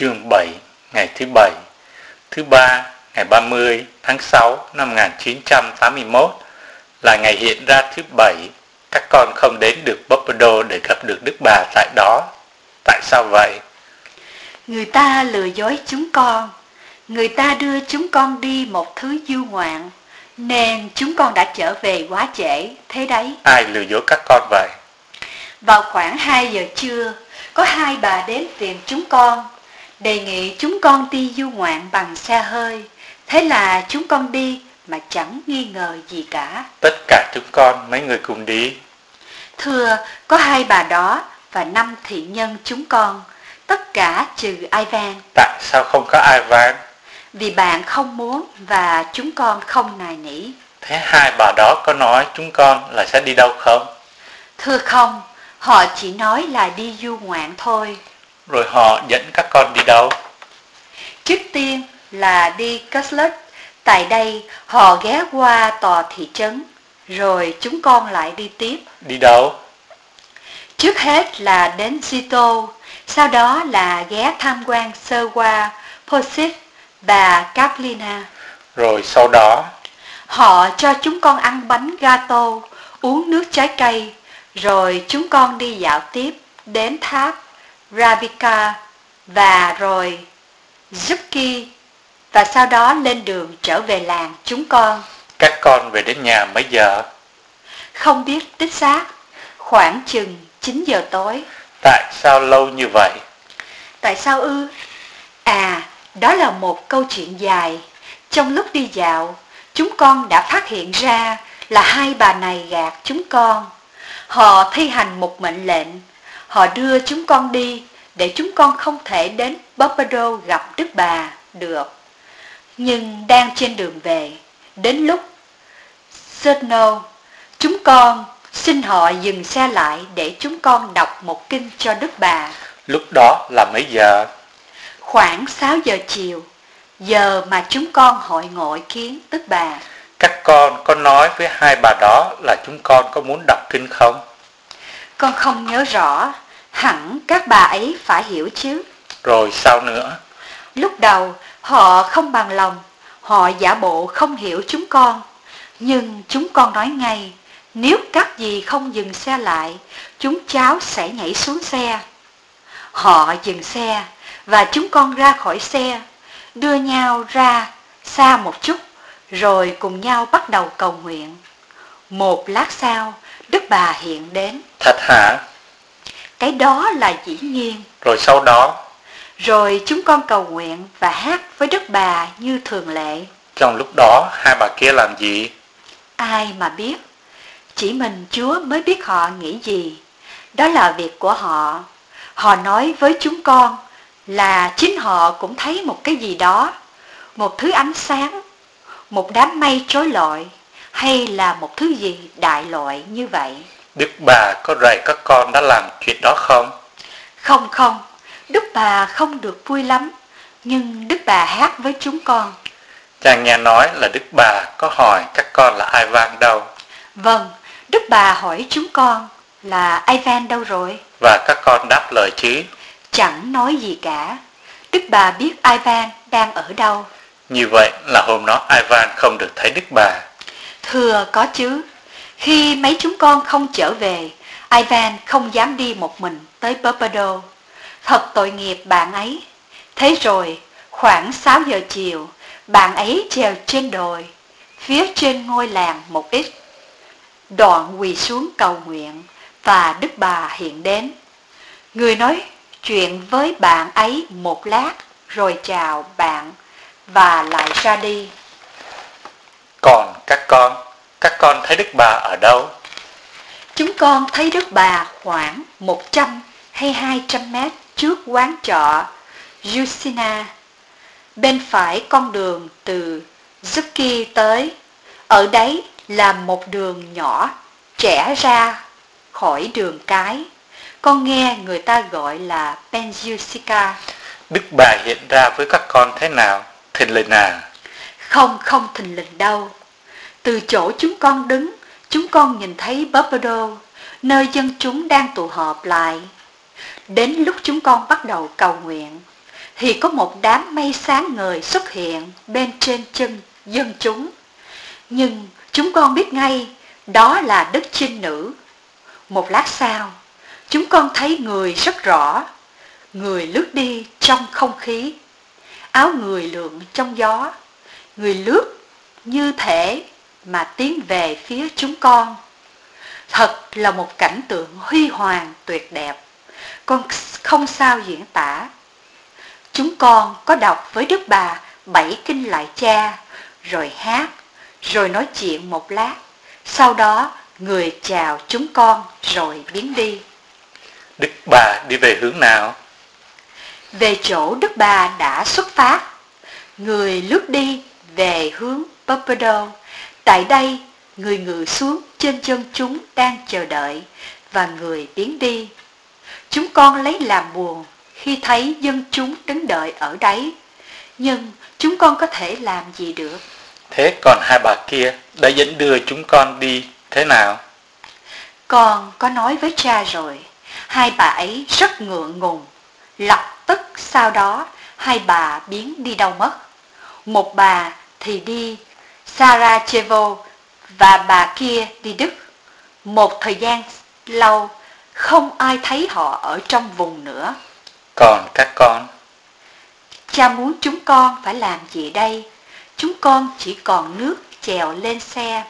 Chương 7, ngày thứ Bảy, thứ Ba, ngày 30 tháng 6 năm 1981 là ngày hiện ra thứ Bảy. Các con không đến được Pompadour để gặp được Đức Bà tại đó. Tại sao vậy? Người ta lừa dối chúng con. Người ta đưa chúng con đi một thứ du ngoạn, nên chúng con đã trở về quá trễ, thế đấy. Ai lừa dối các con vậy? Vào khoảng 2 giờ trưa, có hai bà đến tìm chúng con, đề nghị chúng con đi du ngoạn bằng xe hơi. Thế là chúng con đi mà chẳng nghi ngờ gì cả. Tất cả chúng con mấy người cùng đi. Thưa, có hai bà đó và 5 thị nhân chúng con, tất cả trừ Ivan. Tại sao không có Ivan? Vì bạn không muốn và chúng con không nài nỉ. Thế hai bà đó có nói chúng con là sẽ đi đâu không? Thưa không, họ chỉ nói là đi du ngoạn thôi. Rồi họ dẫn các con đi đâu? Trước tiên là đi Cutlet. Tại đây họ ghé qua tòa thị trấn, rồi chúng con lại đi tiếp. Đi đâu? Trước hết là đến Zito, sau đó là ghé tham quan sơ qua Posip và Kaplina. Rồi sau đó? Họ cho chúng con ăn bánh gato, uống nước trái cây, rồi chúng con đi dạo tiếp đến tháp Ravika và rồi Zupki, và sau đó lên đường trở về làng chúng con. Các con về đến nhà mấy giờ? Không biết đích xác, khoảng chừng 9 giờ tối. Tại sao lâu như vậy? Tại sao ư? À, đó là một câu chuyện dài. Trong lúc đi dạo, chúng con đã phát hiện ra là hai bà này gạt chúng con. Họ thi hành một mệnh lệnh. Họ đưa chúng con đi để chúng con không thể đến Pompadour gặp Đức Bà được. Nhưng đang trên đường về, đến lúc Cerno, chúng con xin họ dừng xe lại để chúng con đọc một kinh cho Đức Bà. Lúc đó là mấy giờ? Khoảng 6 giờ chiều, giờ mà chúng con hội ngộ kiến Đức Bà. Các con có nói với hai bà đó là chúng con có muốn đọc kinh không? Con không nhớ rõ, hẳn các bà ấy phải hiểu chứ. Rồi sao nữa? Lúc đầu họ không bằng lòng, họ giả bộ không hiểu chúng con. Nhưng chúng con nói ngay, nếu các dì không dừng xe lại, chúng cháu sẽ nhảy xuống xe. Họ dừng xe và chúng con ra khỏi xe, đưa nhau ra xa một chút, rồi cùng nhau bắt đầu cầu nguyện. Một lát sau, Đức Bà hiện đến. Thật hả? Cái đó là dĩ nhiên. Rồi sau đó? Rồi chúng con cầu nguyện và hát với Đức Bà như thường lệ. Trong lúc đó hai bà kia làm gì? Ai mà biết, chỉ mình Chúa mới biết họ nghĩ gì. Đó là việc của họ. Họ nói với chúng con là chính họ cũng thấy một cái gì đó, một thứ ánh sáng, một đám mây trối lọi, hay là một thứ gì đại loại như vậy. Đức Bà có dạy các con đã làm chuyện đó không? Không, Đức Bà không được vui lắm, nhưng Đức Bà hát với chúng con. Chàng nghe nói là Đức Bà có hỏi các con là Ivan đâu? Vâng, Đức Bà hỏi chúng con là Ivan đâu rồi? Và các con đáp lời chứ? Chẳng nói gì cả. Đức Bà biết Ivan đang ở đâu. Như vậy là hôm đó Ivan không được thấy Đức Bà. Thưa có chứ. Khi mấy chúng con không trở về, Ivan không dám đi một mình tới Pompadour. Thật tội nghiệp bạn ấy. Thế rồi, khoảng 6 giờ chiều, bạn ấy trèo trên đồi, phía trên ngôi làng một ít. Đoạn quỳ xuống cầu nguyện và Đức Bà hiện đến. Người nói chuyện với bạn ấy một lát rồi chào bạn và lại ra đi. Còn các con thấy Đức Bà ở đâu? Chúng con thấy Đức Bà khoảng 100 hay 200 mét trước quán trọ Justina, bên phải con đường từ Zuki tới. Ở đấy là một đường nhỏ trẻ ra khỏi đường cái. Con nghe người ta gọi là Penjusica. Đức Bà hiện ra với các con thế nào? Thình lình à? Không thình lình đâu. Từ chỗ chúng con đứng, chúng con nhìn thấy Pompadour, nơi dân chúng đang tụ họp lại. Đến lúc chúng con bắt đầu cầu nguyện, thì có một đám mây sáng ngời xuất hiện bên trên chân dân chúng. Nhưng chúng con biết ngay đó là Đức Trinh Nữ. Một lát sau, chúng con thấy người rất rõ. Người lướt đi trong không khí, áo người lượn trong gió. Người lướt như thể mà tiến về phía chúng con. Thật là một cảnh tượng huy hoàng tuyệt đẹp, con không sao diễn tả. Chúng con có đọc với Đức Bà 7 kinh Lại Cha, rồi hát, rồi nói chuyện một lát. Sau đó người chào chúng con rồi biến đi. Đức Bà đi về hướng nào? Về chỗ Đức Bà đã xuất phát. Người lướt đi về hướng Pompadour. Tại đây, người ngự xuống trên chân chúng đang chờ đợi, và người biến đi. Chúng con lấy làm buồn khi thấy dân chúng đứng đợi ở đấy, nhưng chúng con có thể làm gì được. Thế còn hai bà kia đã dẫn đưa chúng con đi thế nào? Con có nói với cha rồi, hai bà ấy rất ngượng ngùng. Lập tức sau đó, hai bà biến đi đâu mất. Một bà thì đi Sarajevo và bà kia đi Đức. Một thời gian lâu, không ai thấy họ ở trong vùng nữa. Còn các con? Cha muốn chúng con phải làm gì đây? Chúng con chỉ còn nước chèo lên xe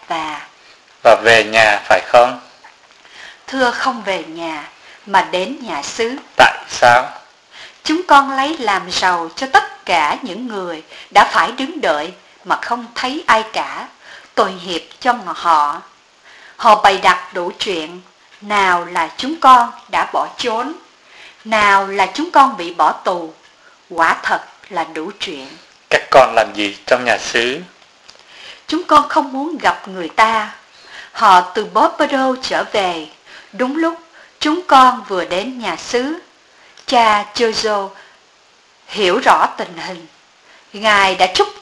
Và về nhà phải không? Thưa, không về nhà, mà đến nhà xứ. Tại sao? Chúng con lấy làm giàu cho tất cả những người đã phải đứng đợi mà không thấy ai cả. Tội nghiệp cho họ. Họ bày đặt đủ chuyện. Nào là chúng con đã bỏ trốn, nào là chúng con bị bỏ tù. Quả thật là đủ chuyện. Các con làm gì trong nhà xứ? Chúng con không muốn gặp người ta. Họ từ Pompadour trở về. Đúng lúc chúng con vừa đến nhà xứ. Cha Jojo hiểu rõ tình hình. Ngài đã trút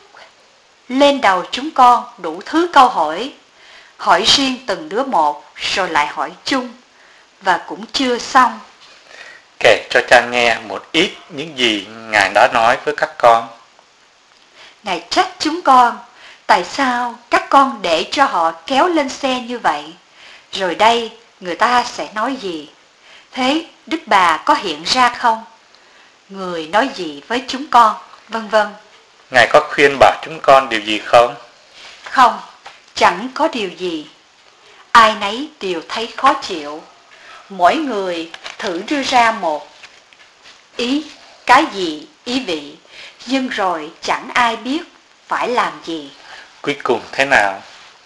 lên đầu chúng con đủ thứ câu hỏi. Hỏi riêng từng đứa một, rồi lại hỏi chung. Và cũng chưa xong. Kể cho cha nghe một ít những gì Ngài đã nói với các con. Ngài trách chúng con, tại sao các con để cho họ kéo lên xe như vậy? Rồi đây, người ta sẽ nói gì? Thế Đức Bà có hiện ra không? Người nói gì với chúng con, vân vân. Ngài có khuyên bảo chúng con điều gì không? Không, chẳng có điều gì. Ai nấy đều thấy khó chịu. Mỗi người thử đưa ra một ý, cái gì, ý vị, nhưng rồi chẳng ai biết phải làm gì. Cuối cùng thế nào?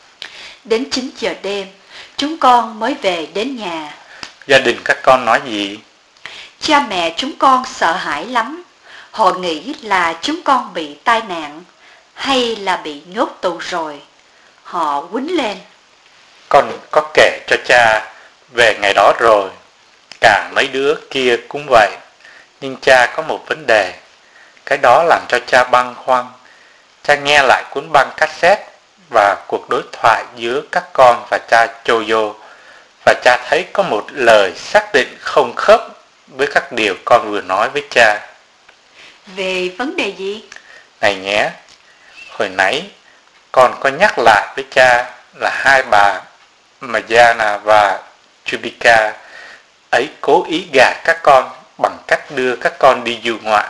Đến 9 giờ đêm, chúng con mới về đến nhà. Gia đình các con nói gì? Cha mẹ chúng con sợ hãi lắm. Họ nghĩ là chúng con bị tai nạn hay là bị nhốt tù rồi. Họ quýnh lên. Con có kể cho cha về ngày đó rồi. Cả mấy đứa kia cũng vậy. Nhưng cha có một vấn đề. Cái đó làm cho cha băn khoăn. Cha nghe lại cuốn băng cassette và cuộc đối thoại giữa các con và cha Choyo, và cha thấy có một lời xác định không khớp với các điều con vừa nói với cha. Về vấn đề gì? Này nhé, hồi nãy con có nhắc lại với cha là hai bà Mayana và Chubika ấy cố ý gạt các con bằng cách đưa các con đi du ngoạn.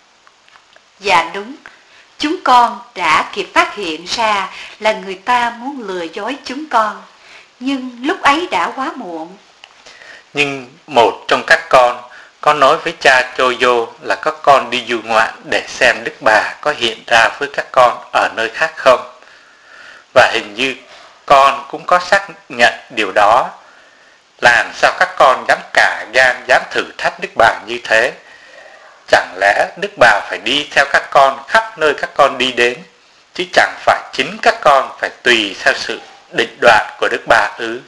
Dạ đúng. Chúng con đã kịp phát hiện ra là người ta muốn lừa dối chúng con. Nhưng lúc ấy đã quá muộn. Nhưng một trong các con có nói với cha Choyo là các con đi du ngoạn để xem Đức Bà có hiện ra với các con ở nơi khác không. Và hình như con cũng có xác nhận điều đó. Làm sao các con dám cả gan dám thử thách Đức Bà như thế? Chẳng lẽ Đức Bà phải đi theo các con khắp nơi các con đi đến, chứ chẳng phải chính các con phải tùy theo sự định đoạt của Đức Bà ư?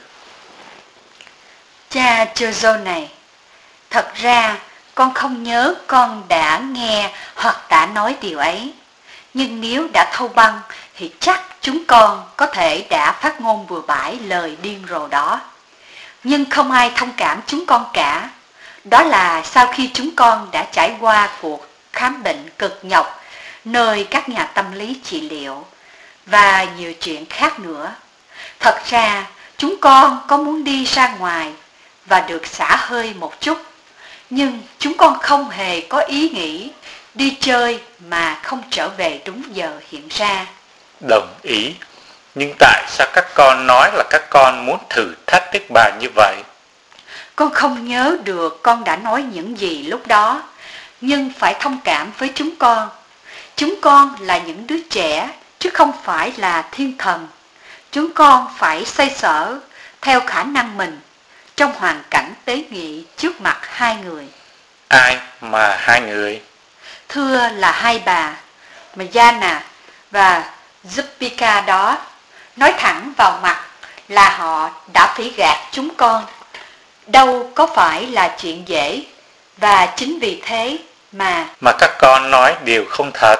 Cha Chozo này, thật ra con không nhớ con đã nghe hoặc đã nói điều ấy. Nhưng nếu đã thâu băng thì chắc chúng con có thể đã phát ngôn bừa bãi lời điên rồ đó. Nhưng không ai thông cảm chúng con cả. Đó là sau khi chúng con đã trải qua cuộc khám bệnh cực nhọc nơi các nhà tâm lý trị liệu và nhiều chuyện khác nữa. Thật ra, chúng con có muốn đi ra ngoài và được xả hơi một chút, nhưng chúng con không hề có ý nghĩ đi chơi mà không trở về đúng giờ hiện ra. Đồng ý. Nhưng tại sao các con nói là các con muốn thử thách Đức Bà như vậy? Con không nhớ được con đã nói những gì lúc đó, nhưng phải thông cảm với chúng con. Chúng con là những đứa trẻ, chứ không phải là thiên thần. Chúng con phải xoay sở theo khả năng mình trong hoàn cảnh tế nhị trước mặt hai người. Ai mà hai người? Thưa là hai bà, Majana và Zupika đó. Nói thẳng vào mặt là họ đã phải gạt chúng con. Đâu có phải là chuyện dễ, và chính vì thế mà các con nói điều không thật.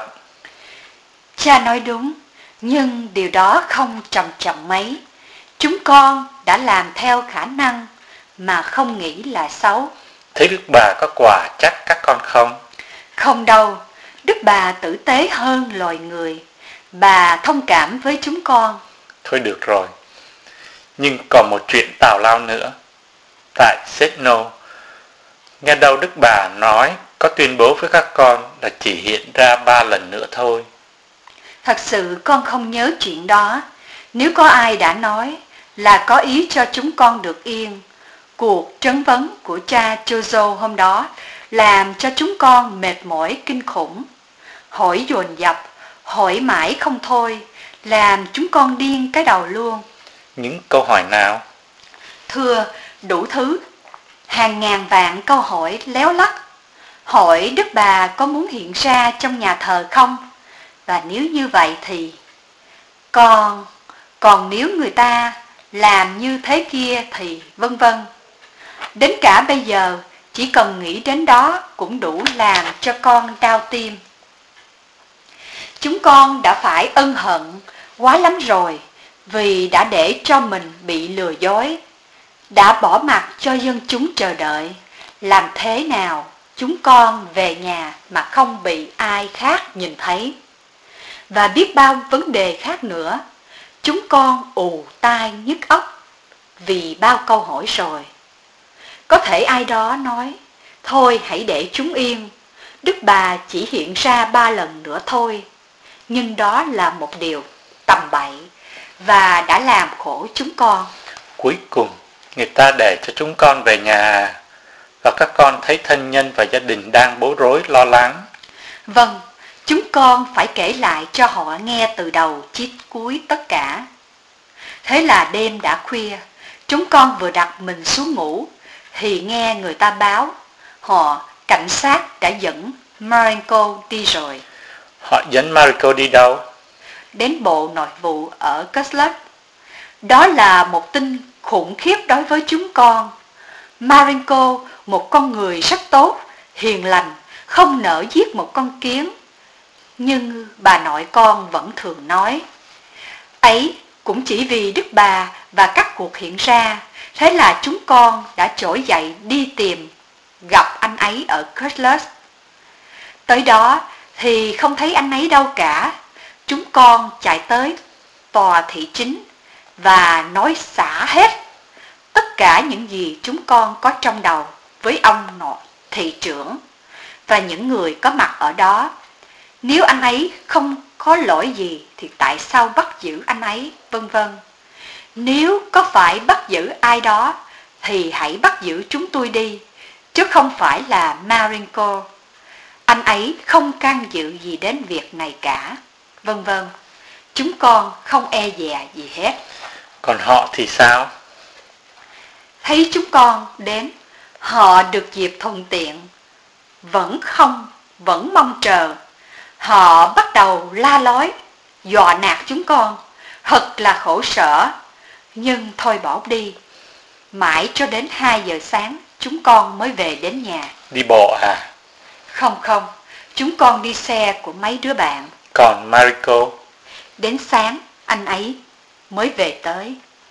Cha nói đúng, nhưng điều đó không trầm trọng mấy. Chúng con đã làm theo khả năng mà không nghĩ là xấu. Thế Đức Bà có quà trách các con không? Không đâu, Đức Bà tử tế hơn loài người. Bà thông cảm với chúng con. Thôi được rồi. Nhưng còn một chuyện tào lao nữa. Tại Setno, nghe đâu Đức Bà nói có tuyên bố với các con là chỉ hiện ra 3 lần nữa thôi. Thật sự con không nhớ chuyện đó. Nếu có ai đã nói là có ý cho chúng con được yên. Cuộc trấn vấn của cha Chozo hôm đó làm cho chúng con mệt mỏi kinh khủng. Hỏi dồn dập, hỏi mãi không thôi, làm chúng con điên cái đầu luôn. Những câu hỏi nào? Thưa, đủ thứ. Hàng ngàn vạn câu hỏi léo lắc. Hỏi Đức Bà có muốn hiện ra trong nhà thờ không? Và nếu như vậy thì còn nếu người ta làm như thế kia thì vân vân. Đến cả bây giờ chỉ cần nghĩ đến đó cũng đủ làm cho con đau tim. Chúng con đã phải ân hận quá lắm rồi vì đã để cho mình bị lừa dối, đã bỏ mặc cho dân chúng chờ đợi. Làm thế nào chúng con về nhà mà không bị ai khác nhìn thấy? Và biết bao vấn đề khác nữa. Chúng con ù tai nhức óc vì bao câu hỏi rồi. Có thể ai đó nói, thôi hãy để chúng yên, Đức Bà chỉ hiện ra 3 lần nữa thôi. Nhưng đó là một điều tầm bậy và đã làm khổ chúng con. Cuối cùng, người ta để cho chúng con về nhà và các con thấy thân nhân và gia đình đang bối rối lo lắng. Vâng, chúng con phải kể lại cho họ nghe từ đầu chí cuối tất cả. Thế là đêm đã khuya, chúng con vừa đặt mình xuống ngủ thì nghe người ta báo cảnh sát đã dẫn Marenko đi rồi. Họ dẫn Mariko đi đâu? Đến Bộ Nội vụ ở Kuslov. Đó là một tin khủng khiếp đối với chúng con. Marenko, một con người rất tốt, hiền lành, không nỡ giết một con kiến. Nhưng bà nội con vẫn thường nói, ấy cũng chỉ vì Đức Bà và các cuộc hiện ra, thế là chúng con đã trỗi dậy đi tìm, gặp anh ấy ở Kuslov. Tới đó thì không thấy anh ấy đâu cả. Chúng con chạy tới tòa thị chính và nói xả hết tất cả những gì chúng con có trong đầu với ông nội thị trưởng và những người có mặt ở đó. Nếu anh ấy không có lỗi gì thì tại sao bắt giữ anh ấy, vân vân. Nếu có phải bắt giữ ai đó thì hãy bắt giữ chúng tôi đi, chứ không phải là Marenko. Anh ấy không can dự gì đến việc này cả, vân vân. Chúng con không e dè gì hết. Còn họ thì sao? Thấy chúng con đến, họ được dịp thuận tiện, vẫn mong chờ. Họ bắt đầu la lối, dọa nạt chúng con, thật là khổ sở, nhưng thôi bỏ đi. Mãi cho đến 2 giờ sáng, chúng con mới về đến nhà. Đi bộ à? Không, chúng con đi xe của mấy đứa bạn. Còn Mariko? Đến sáng, anh ấy mới về tới.